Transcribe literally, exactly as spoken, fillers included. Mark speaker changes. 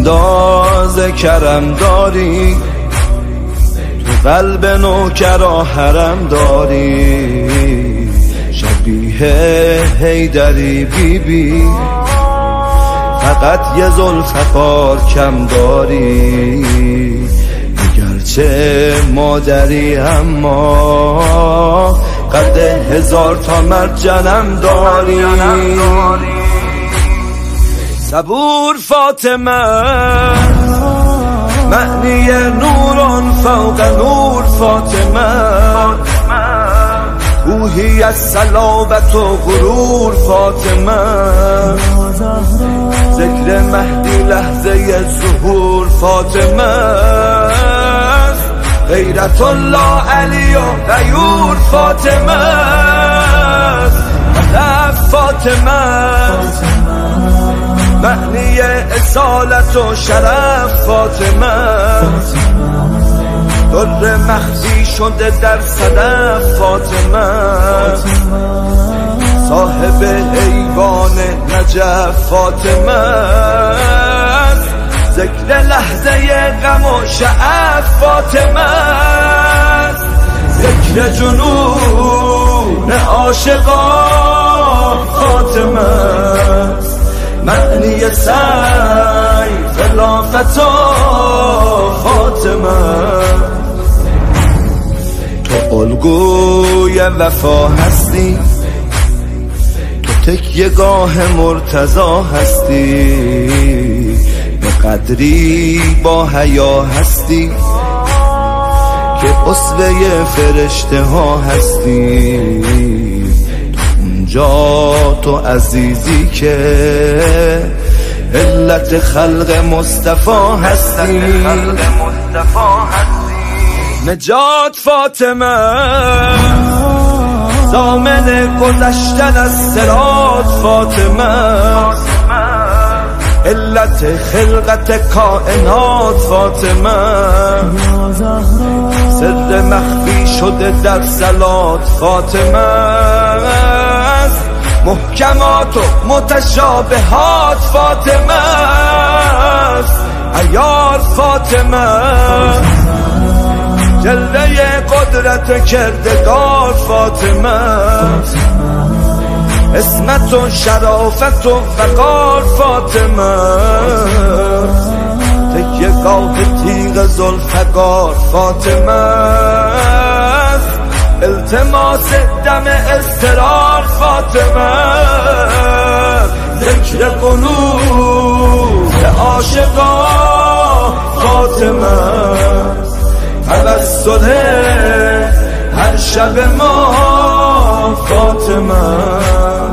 Speaker 1: انداز کرم داری، تو قلب نوکرا حرم داری، شبیه حیدری بی بی، فقط یه ذوالفقار کم داری. اگرچه مادری اما قد هزار تا مرد جنم داری. صبور فاطمه معنی نوران فوق نور، فاطمه روحی از صلابت و غرور، فاطمه ذکر مهدی لحظه ظهور، فاطمه غیرت الله علی و غیور، فاطمه هدف، فاطمه معنی اصالت و شرف، فاطمه در مخفی شده در صدف، فاطمه صاحب ایوان نجف، فاطمه ذکر لحظه غم و شعف، فاطمه ذکر جنون عاشقان، فاطمه معنی سیف لافتا، فاطمه تو الگوی وفا هستی، تو تکیه‌گاه مرتضی هستی، به قدری با حیا هستی که اسوه فرشته ها هستی. اونجا تو عزیزی که علت خلق مصطفی هستی، نجات فاطمه ضامن گذشتن از صراط، فاطمه علت خلقت کائنات، فاطمه سر مخفی شده در صلات، فاطمه محکمات و متشابهات، فاطمه عیار، فاطمه جلوه قدرت کردگار، فاطمه اسمت و شرافت و وقار، فاطمه تکیه گاه تیغ ذوالفقار، فاطمه التماس دم اضطرار، فاطمه ذکر قلوب عاشقان، فاطمه توسل هر شب ما، فاطمه